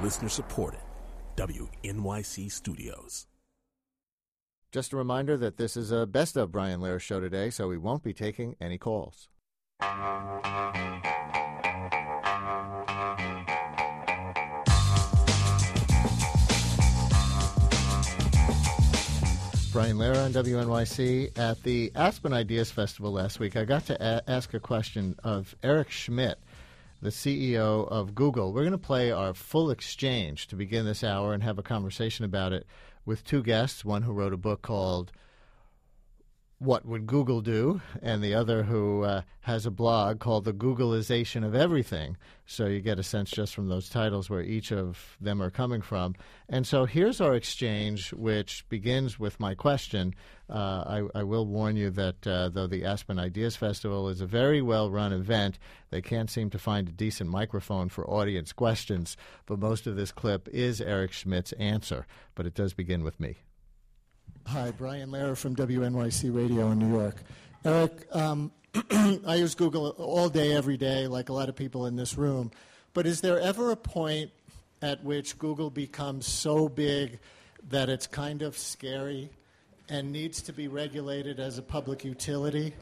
Listener supported. WNYC Studios. Just a reminder that this is a Best of Brian Lehrer show today, so we won't be taking any calls. Brian Lehrer on WNYC. At the Aspen Ideas Festival last week, I got to ask a question of Eric Schmidt, the CEO of Google. We're going to play our full exchange to begin this hour and have a conversation about it with two guests, one who wrote a book called What Would Google Do, and the other who has a blog called The Googleization of Everything. So you get a sense just from those titles where each of them are coming from. And so here's our exchange, which begins with my question. I will warn you that though the Aspen Ideas Festival is a very well-run event, they can't seem to find a decent microphone for audience questions. But most of this clip is Eric Schmidt's answer. But it does begin with me. Hi, Brian Lehrer from WNYC Radio in New York. Eric, I use Google all day, every day, like a lot of people in this room. But is there ever a point at which Google becomes so big that it's kind of scary and needs to be regulated as a public utility?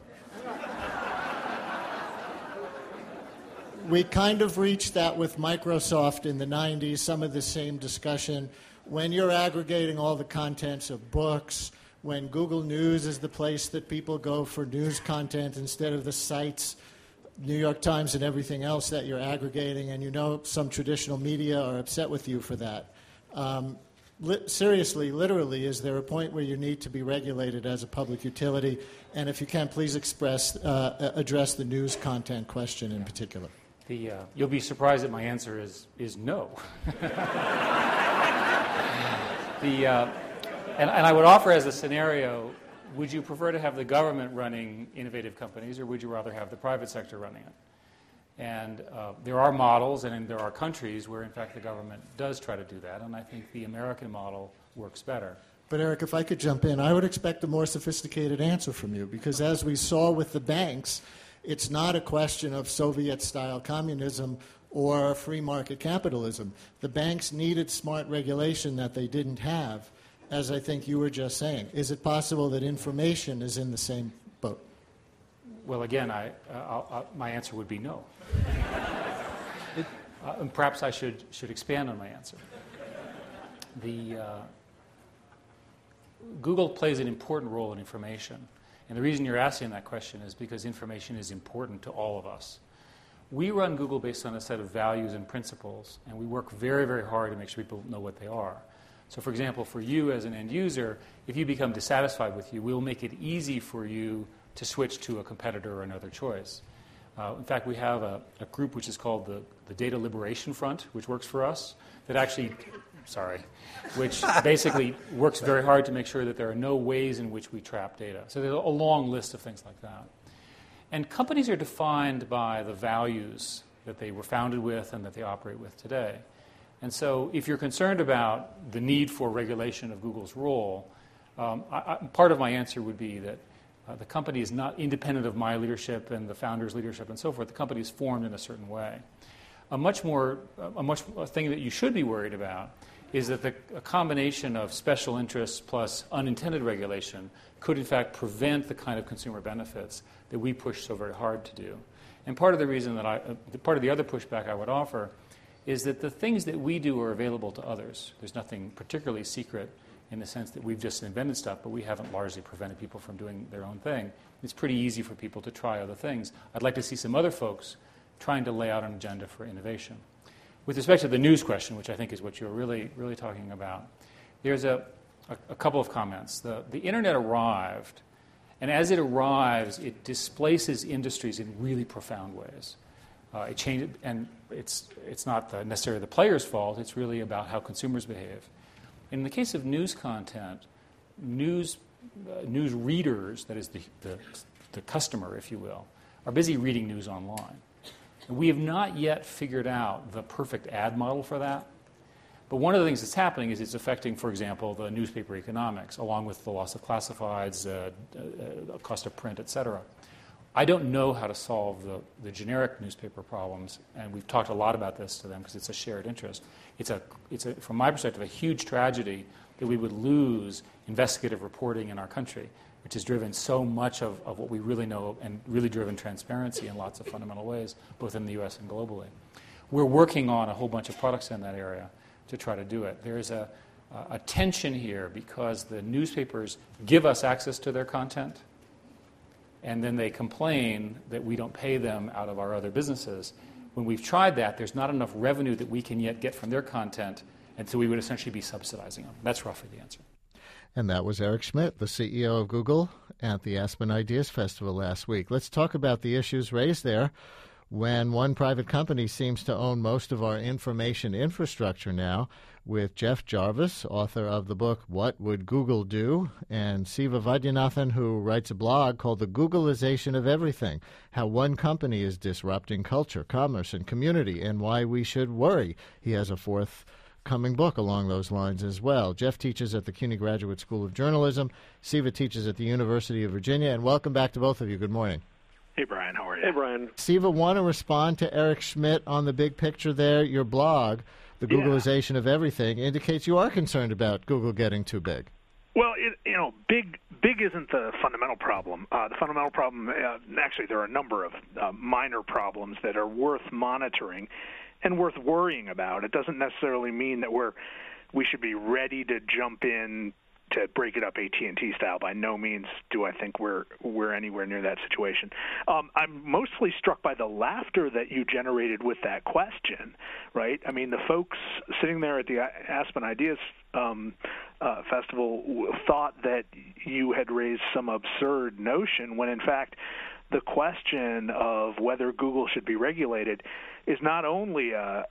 We kind of reached that with Microsoft in the 90s, some of the same discussion. When you're aggregating all the contents of books, when Google News is the place that people go for news content instead of the sites, New York Times and everything else that you're aggregating, and you know some traditional media are upset with you for that. Seriously, literally, is there a point where you need to be regulated as a public utility? And if you can, please address the news content question in particular. You'll be surprised that my answer is no. And I would offer as a scenario, would you prefer to have the government running innovative companies, or would you rather have the private sector running it? And there are models, and there are countries where, in fact, the government does try to do that, and I think the American model works better. But, Eric, if I could jump in, I would expect a more sophisticated answer from you, because as we saw with the banks, it's not a question of Soviet-style communism or free market capitalism. The banks needed smart regulation that they didn't have, as I think you were just saying. Is it possible that information is in the same boat? Well, again, my answer would be no. And perhaps I should expand on my answer. Google plays an important role in information. And the reason you're asking that question is because information is important to all of us. We run Google based on a set of values and principles, and we work very, very hard to make sure people know what they are. So, for example, for you as an end user, if you become dissatisfied with you, we'll make it easy for you to switch to a competitor or another choice. In fact, we have a group which is called the Data Liberation Front, which works for us, which basically works very hard to make sure that there are no ways in which we trap data. So there's a long list of things like that. And companies are defined by the values that they were founded with and that they operate with today. And so if you're concerned about the need for regulation of Google's role, part of my answer would be that the company is not independent of my leadership and the founder's leadership and so forth. The company is formed in a certain way. A thing that you should be worried about is that a combination of special interests plus unintended regulation could, in fact, prevent the kind of consumer benefits that we push so very hard to do. And part of the reason part of the other pushback I would offer is that the things that we do are available to others. There's nothing particularly secret in the sense that we've just invented stuff, but we haven't largely prevented people from doing their own thing. It's pretty easy for people to try other things. I'd like to see some other folks trying to lay out an agenda for innovation. With respect to the news question, which I think is what you're really, really talking about, there's a couple of comments. The Internet arrived, and as it arrives, it displaces industries in really profound ways. It changed, and it's not necessarily the player's fault. It's really about how consumers behave. In the case of news content, news readers, that is the customer, if you will, are busy reading news online. And we have not yet figured out the perfect ad model for that. But one of the things that's happening is it's affecting, for example, the newspaper economics, along with the loss of classifieds, cost of print, et cetera. I don't know how to solve the generic newspaper problems, and we've talked a lot about this to them because it's a shared interest. It's from my perspective, a huge tragedy that we would lose investigative reporting in our country, which has driven so much of what we really know and really driven transparency in lots of fundamental ways, both in the U.S. and globally. We're working on a whole bunch of products in that area to try to do it. There is a tension here because the newspapers give us access to their content, and then they complain that we don't pay them out of our other businesses. When we've tried that, there's not enough revenue that we can yet get from their content, and so we would essentially be subsidizing them. That's roughly the answer. And that was Eric Schmidt, the CEO of Google, at the Aspen Ideas Festival last week. Let's talk about the issues raised there when one private company seems to own most of our information infrastructure now, with Jeff Jarvis, author of the book What Would Google Do?, and Siva Vaidyanathan, who writes a blog called The Googleization of Everything, How One Company is Disrupting Culture, Commerce, and Community, and Why We Should Worry. He has a forthcoming book along those lines as well. Jeff teaches at the CUNY Graduate School of Journalism. Siva teaches at the University of Virginia. And welcome back to both of you. Good morning. Hey, Brian. How are you? Hey, Brian. Siva, want to respond to Eric Schmidt on the big picture there? Your blog, The Googleization of Everything, indicates you are concerned about Google getting too big. Well, big isn't the fundamental problem. The fundamental problem, actually, there are a number of minor problems that are worth monitoring and worth worrying about. It doesn't necessarily mean that we should be ready to jump in to break it up AT&T style. By no means do I think we're anywhere near that situation. I'm mostly struck by the laughter that you generated with that question, right? I mean, the folks sitting there at the Aspen Ideas Festival thought that you had raised some absurd notion when, in fact, the question of whether Google should be regulated is not only a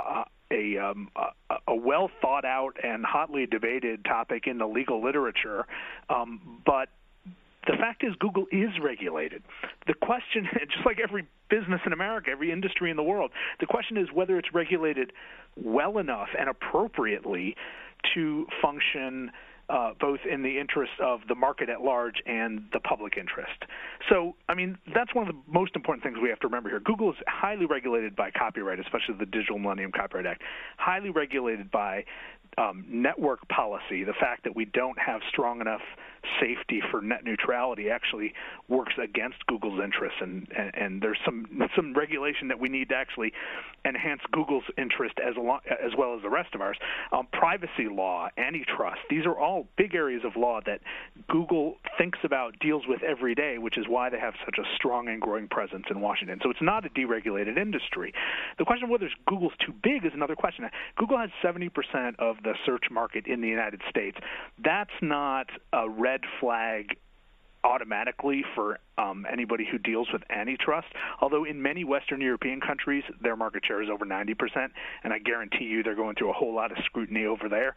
well thought out and hotly debated topic in the legal literature, but the fact is Google is regulated. The question, just like every business in America, every industry in the world, the question is whether it's regulated well enough and appropriately to function both in the interest of the market at large and the public interest. So, I mean, that's one of the most important things we have to remember here. Google is highly regulated by copyright, especially the Digital Millennium Copyright Act, highly regulated by network policy. The fact that we don't have strong enough safety for net neutrality actually works against Google's interests, and there's some regulation that we need to actually enhance Google's interest as well as the rest of ours. Privacy law, antitrust, these are all big areas of law that Google thinks about, deals with every day, which is why they have such a strong and growing presence in Washington. So it's not a deregulated industry. The question of whether Google's too big is another question. Google has 70% of the search market in the United States. That's not a red flag automatically for anybody who deals with antitrust, although in many Western European countries, their market share is over 90%, and I guarantee you they're going through a whole lot of scrutiny over there.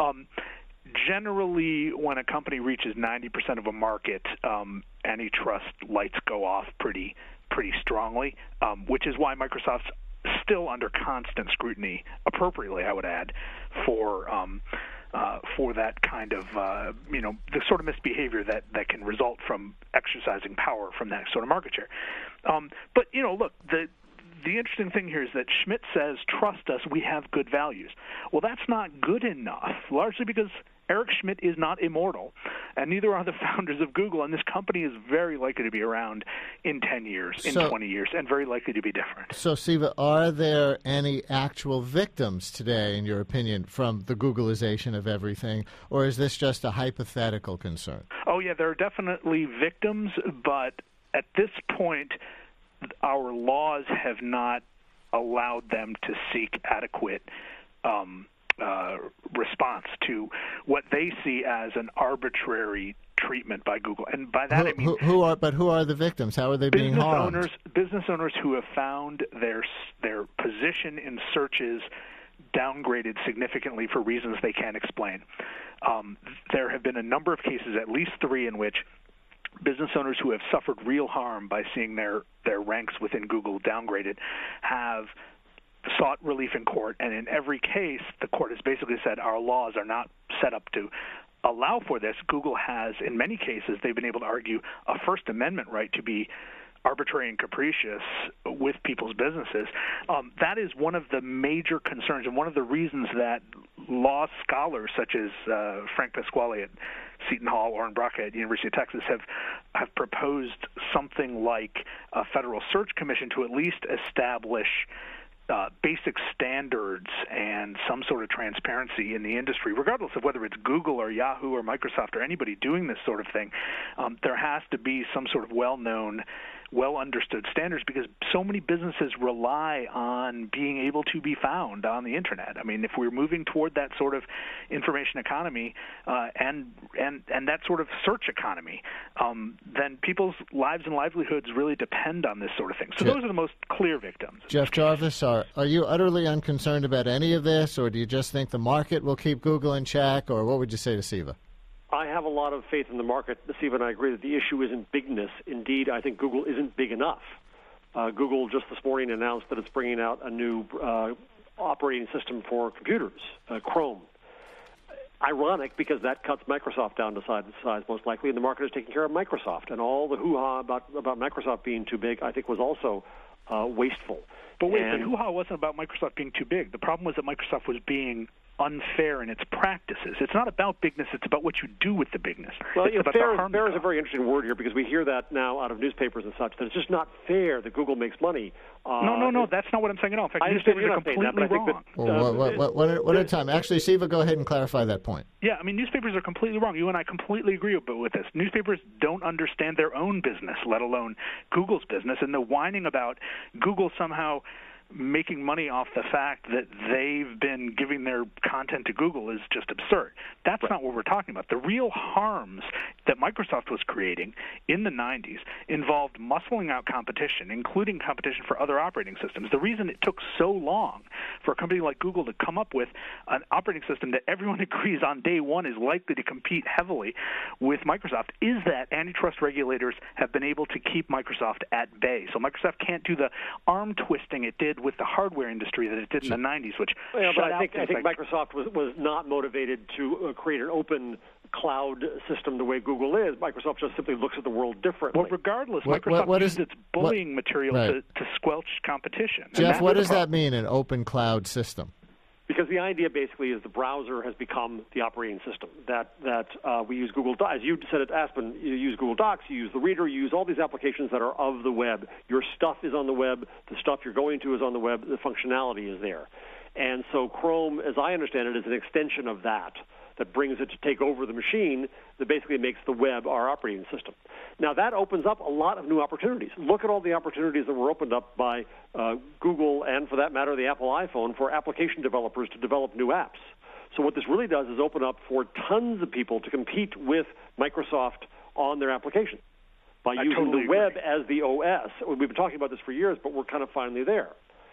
Generally, when a company reaches 90% of a market, antitrust lights go off pretty strongly, which is why Microsoft's still under constant scrutiny, appropriately, I would add, for that kind of, the sort of misbehavior that can result from exercising power from that sort of market share. But, look, the interesting thing here is that Schmidt says, trust us, we have good values. Well, that's not good enough, largely because Eric Schmidt is not immortal, and neither are the founders of Google, and this company is very likely to be around in 10 years, in 20 years, and very likely to be different. So, Siva, are there any actual victims today, in your opinion, from the Googleization of everything, or is this just a hypothetical concern? Oh, yeah, there are definitely victims, but at this point, our laws have not allowed them to seek adequate response to what they see as an arbitrary treatment by Google, and by that I mean who are the victims? How are they being harmed? Business owners who have found their position in searches downgraded significantly for reasons they can't explain. There have been a number of cases, at least 3, in which business owners who have suffered real harm by seeing their ranks within Google downgraded have sought relief in court, and in every case, the court has basically said our laws are not set up to allow for this. Google has, in many cases, they've been able to argue a First Amendment right to be arbitrary and capricious with people's businesses. That is one of the major concerns and one of the reasons that law scholars such as Frank Pasquale at Seton Hall, Oren Bracha at the University of Texas have proposed something like a federal search commission to at least establish basic standards and some sort of transparency in the industry, regardless of whether it's Google or Yahoo or Microsoft or anybody doing this sort of thing. There has to be some sort of well-known, well-understood standards because so many businesses rely on being able to be found on the internet. I mean, if we're moving toward that sort of information economy and that sort of search economy, then people's lives and livelihoods really depend on this sort of thing. So those are the most clear victims. Jeff Jarvis, are you utterly unconcerned about any of this, or do you just think the market will keep Google in check, or what would you say to Siva? I have a lot of faith in the market. Siva and I agree that the issue isn't bigness. Indeed, I think Google isn't big enough. Google just this morning announced that it's bringing out a new operating system for computers, Chrome. Ironic, because that cuts Microsoft down to size most likely, and the market is taking care of Microsoft. And all the hoo-ha about Microsoft being too big, I think, was also wasteful. But wait, the hoo-ha wasn't about Microsoft being too big. The problem was that Microsoft was being unfair in its practices. It's not about bigness, it's about what you do with the bigness. Well, fair is a very interesting word here because we hear that now out of newspapers and such, that it's just not fair that Google makes money. No, that's not what I'm saying at all. In fact, newspapers are completely wrong. One at a time. Actually, Siva, go ahead and clarify that point. Yeah, I mean, newspapers are completely wrong. You and I completely agree with this. Newspapers don't understand their own business, let alone Google's business, and the whining about Google somehow making money off the fact that they've been giving their content to Google is just absurd. That's not what we're talking about. The real harms that Microsoft was creating in the 90s involved muscling out competition, including competition for other operating systems. The reason it took so long for a company like Google to come up with an operating system that everyone agrees on day one is likely to compete heavily with Microsoft is that antitrust regulators have been able to keep Microsoft at bay. So Microsoft can't do the arm twisting it did with the hardware industry that it did in the 90s, which I think Microsoft was not motivated to create an open cloud system the way Google is. Microsoft just simply looks at the world differently. Well, regardless, Microsoft uses its bullying material to squelch competition. Jeff, what does that mean, an open cloud system? Because the idea basically is the browser has become the operating system. That we use Google Docs. As you said at Aspen, you use Google Docs, you use the Reader, you use all these applications that are of the web. Your stuff is on the web. The stuff you're going to is on the web. The functionality is there. And so Chrome, as I understand it, is an extension of that brings it to take over the machine that basically makes the web our operating system. Now, that opens up a lot of new opportunities. Look at all the opportunities that were opened up by Google and, for that matter, the Apple iPhone for application developers to develop new apps. So what this really does is open up for tons of people to compete with Microsoft on their applications by using the web as the OS. We've been talking about this for years, but we're kind of finally there.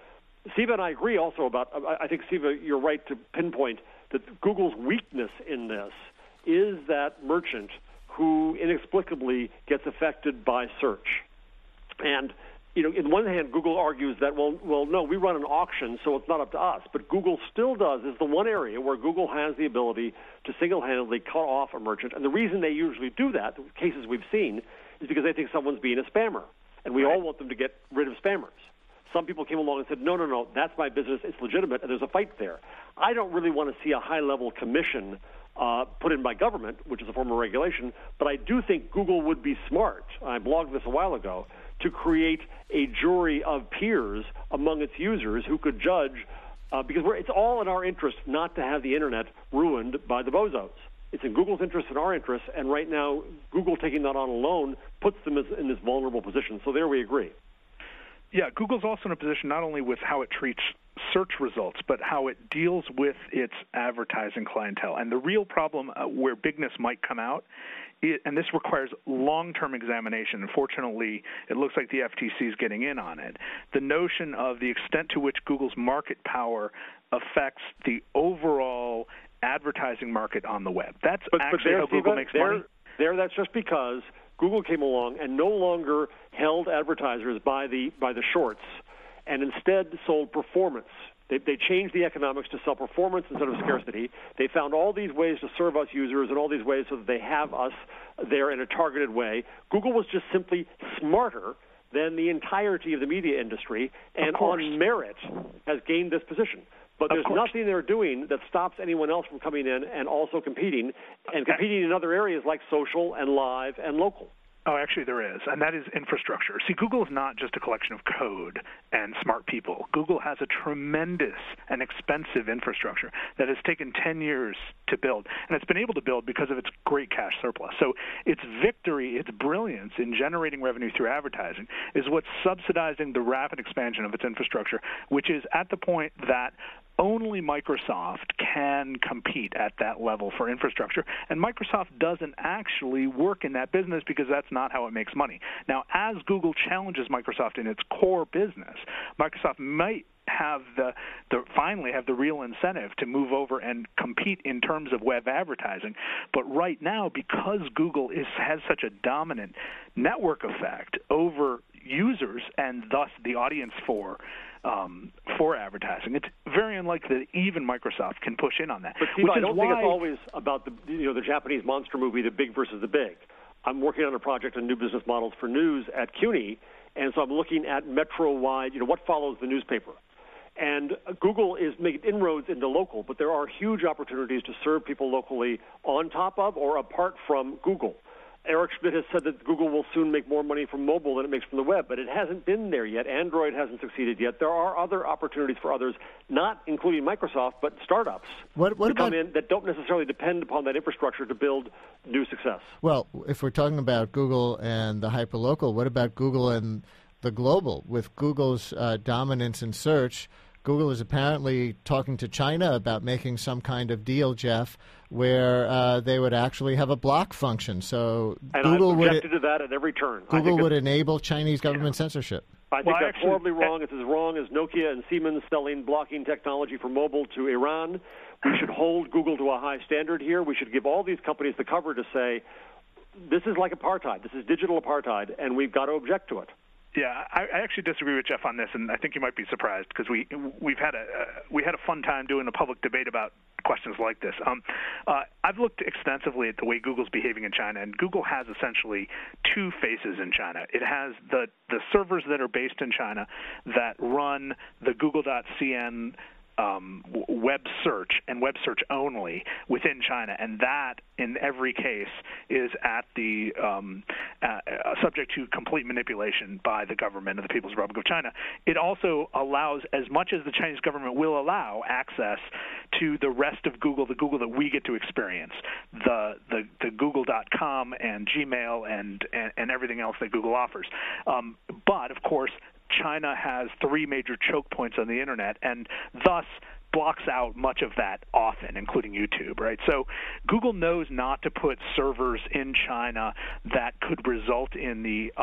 Siva and I agree also about, I think, Siva, you're right to pinpoint that Google's weakness in this is that merchant who inexplicably gets affected by search. And, in one hand, Google argues that, well, no, we run an auction, so it's not up to us. But Google still is the one area where Google has the ability to single-handedly cut off a merchant. And the reason they usually do that, the cases we've seen, is because they think someone's being a spammer. And we all want them to get rid of spammers. Some people came along and said, no, that's my business, it's legitimate, and there's a fight there. I don't really want to see a high-level commission put in by government, which is a form of regulation, but I do think Google would be smart, I blogged this a while ago, to create a jury of peers among its users who could judge, because it's all in our interest not to have the Internet ruined by the bozos. It's in Google's interest and our interest, and right now Google taking that on alone puts them in this vulnerable position. So there we agree. Yeah, Google's also in a position not only with how it treats search results, but how it deals with its advertising clientele. And the real problem where bigness might come out, and this requires long-term examination. Unfortunately, it looks like the FTC is getting in on it. The notion of the extent to which Google's market power affects the overall advertising market on the web. That's actually how Google makes money. That's just because Google came along and no longer held advertisers by the shorts and instead sold performance. They changed the economics to sell performance instead of scarcity. They found all these ways to serve us users and all these ways so that they have us there in a targeted way. Google was just simply smarter than the entirety of the media industry, and on merit has gained this position. But there's nothing they're doing that stops anyone else from coming in and also competing, and competing in other areas like social and live and local. Oh, actually there is, and that is infrastructure. See, Google is not just a collection of code and smart people. Google has a tremendous and expensive infrastructure that has taken 10 years to build, and it's been able to build because of its great cash surplus. So its victory, its brilliance in generating revenue through advertising is what's subsidizing the rapid expansion of its infrastructure, which is at the point that only Microsoft can compete at that level for infrastructure, and Microsoft doesn't actually work in that business because that's not how it makes money. Now, as Google challenges Microsoft in its core business, Microsoft might have finally have the real incentive to move over and compete in terms of web advertising. But right now, because Google has such a dominant network effect over users and thus the audience for advertising, it's very unlikely that even Microsoft can push in on that. But Steve, I don't think it's always about the Japanese monster movie, The Big versus the Big. I'm working on a project on new business models for news at CUNY, and so I'm looking at metro-wide, what follows the newspaper. And Google is making inroads into local, but there are huge opportunities to serve people locally on top of or apart from Google. Eric Schmidt has said that Google will soon make more money from mobile than it makes from the web, but it hasn't been there yet. Android hasn't succeeded yet. There are other opportunities for others, not including Microsoft, but startups to come in that don't necessarily depend upon that infrastructure to build new success. Well, if we're talking about Google and the hyperlocal, what about Google and the global? With Google's dominance in search, Google is apparently talking to China about making some kind of deal, Jeff, where they would actually have a block function. So and Google I've objected to that at every turn. Google would enable Chinese government censorship. I think that's horribly wrong. It's as wrong as Nokia and Siemens selling blocking technology for mobile to Iran. We should hold Google to a high standard here. We should give all these companies the cover to say, this is like apartheid. This is digital apartheid, and we've got to object to it. Yeah, I actually disagree with Jeff on this, and I think you might be surprised because we had a fun time doing a public debate about questions like this. I've looked extensively at the way Google's behaving in China, and Google has essentially two faces in China. It has the servers that are based in China that run the Google.cn web search and web search only within China, and that in every case is at the subject to complete manipulation by the government of the People's Republic of China. It also allows, as much as the Chinese government will allow, access to the rest of Google, the Google that we get to experience, the Google.com and Gmail and everything else that Google offers. But of course, China has three major choke points on the internet, and thus blocks out much of that often, including YouTube, right? So Google knows not to put servers in China that could result in the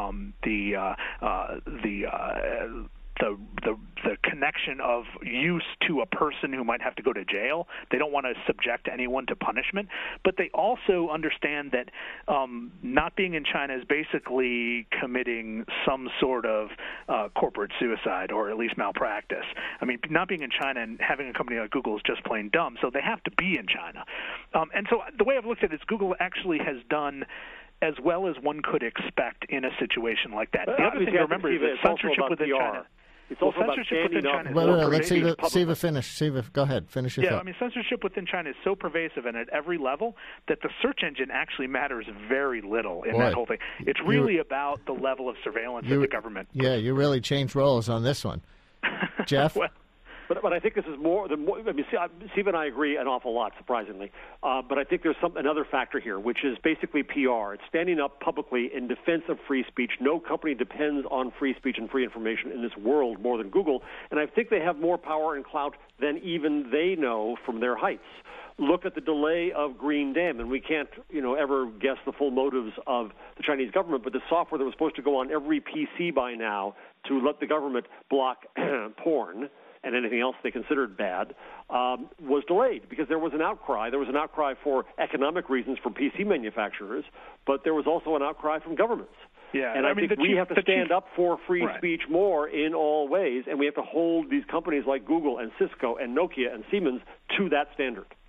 connection of use to a person who might have to go to jail. They don't want to subject anyone to punishment, but they also understand that not being in China is basically committing some sort of corporate suicide or at least malpractice. I mean, not being in China and having a company like Google is just plain dumb, so they have to be in China. And so the way I've looked at it is Google actually has done as well as one could expect in a situation like that. The other thing to remember is that censorship within China. It's also about censorship within China. Let's Siva finish. Siva, go ahead. Finish your thought. Yeah, I mean, censorship within China is so pervasive and at every level that the search engine actually matters very little in that whole thing. It's really about the level of surveillance of the government. Yeah, you really changed roles on this one. Jeff? But I think this is more. I mean, Steve and I agree an awful lot, surprisingly. But I think there's another factor here, which is basically PR. It's standing up publicly in defense of free speech. No company depends on free speech and free information in this world more than Google. And I think they have more power and clout than even they know from their heights. Look at the delay of Green Dam, and we can't, ever guess the full motives of the Chinese government. But the software that was supposed to go on every PC by now to let the government block porn and anything else they considered bad, was delayed because there was an outcry. There was an outcry for economic reasons from PC manufacturers, but there was also an outcry from governments. Yeah, and I think we have to stand up for free speech more in all ways, and we have to hold these companies like Google and Cisco and Nokia and Siemens to that standard.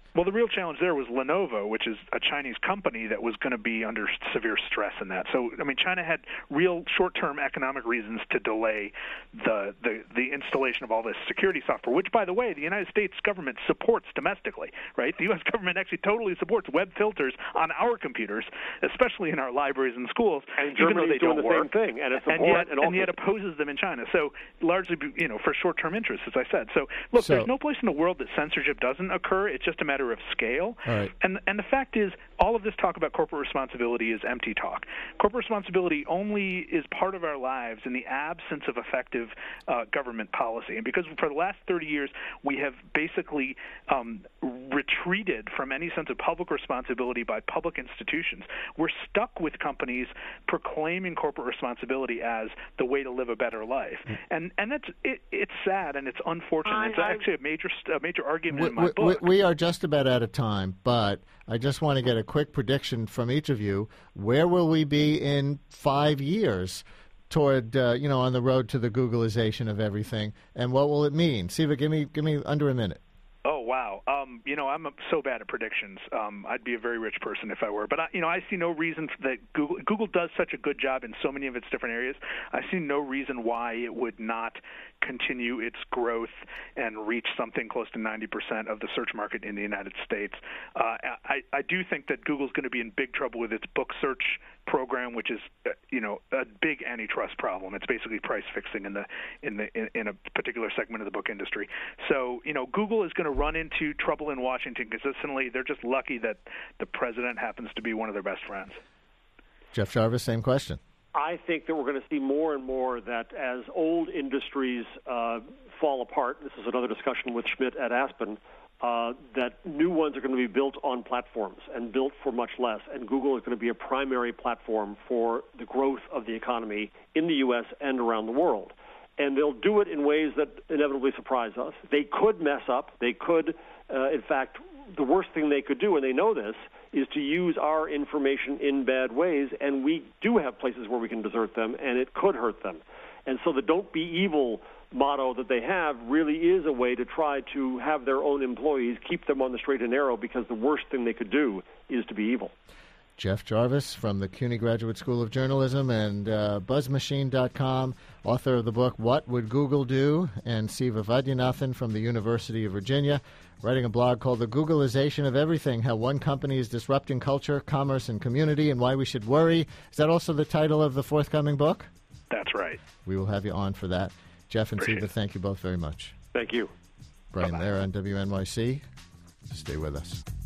Well, the real challenge there was Lenovo, which is a Chinese company that was going to be under severe stress in that. So, I mean, China had real short-term economic reasons to delay the installation of all this security software, which, by the way, the United States government supports domestically, right? The U.S. government actually totally supports web filters on our computers, especially in our libraries and schools, and even though they doing don't the work. Same thing, and yet opposes them in China. So largely, for short-term interests, as I said. So look, there's no place in the world that censorship doesn't occur. It's just a matter of scale. Right. And the fact is, all of this talk about corporate responsibility is empty talk. Corporate responsibility only is part of our lives in the absence of effective government policy. And because for the last 30 years, we have basically retreated from any sense of public responsibility by public institutions, we're stuck with companies proclaiming corporate responsibility as the way to live a better life. And that's it's sad and it's unfortunate. It's actually a major argument in my book. We are just about out of time, but I just want to get a quick prediction from each of you. Where will we be in 5 years toward, on the road to the Googleization of everything, and what will it mean? Siva, give me under a minute. Oh, wow. I'm so bad at predictions. I'd be a very rich person if I were. But, I see no reason that Google does such a good job in so many of its different areas. I see no reason why it would not continue its growth and reach something close to 90% of the search market in the United States. I do think that Google's going to be in big trouble with its book search program, which is, a big antitrust problem. It's basically price fixing in a particular segment of the book industry. So, Google is going to run into trouble in Washington consistently. They're just lucky that the president happens to be one of their best friends. Jeff Jarvis, same question. I think that we're going to see more and more that as old industries fall apart, this is another discussion with Schmidt at Aspen, that new ones are going to be built on platforms and built for much less. And Google is going to be a primary platform for the growth of the economy in the U.S. and around the world. And they'll do it in ways that inevitably surprise us. They could mess up. They could, in fact, the worst thing they could do, and they know this, is to use our information in bad ways, and we do have places where we can desert them, and it could hurt them. And so the don't be evil motto that they have really is a way to try to have their own employees keep them on the straight and narrow, because the worst thing they could do is to be evil. Jeff Jarvis from the CUNY Graduate School of Journalism and BuzzMachine.com, author of the book What Would Google Do? And Siva Vaidyanathan from the University of Virginia, writing a blog called The Googleization of Everything, How One Company is Disrupting Culture, Commerce, and Community, and Why We Should Worry. Is that also the title of the forthcoming book? That's right. We will have you on for that. Jeff and Appreciate Siva, thank you both very much. Thank you. Brian Bye-bye. Lehrer on WNYC. Stay with us.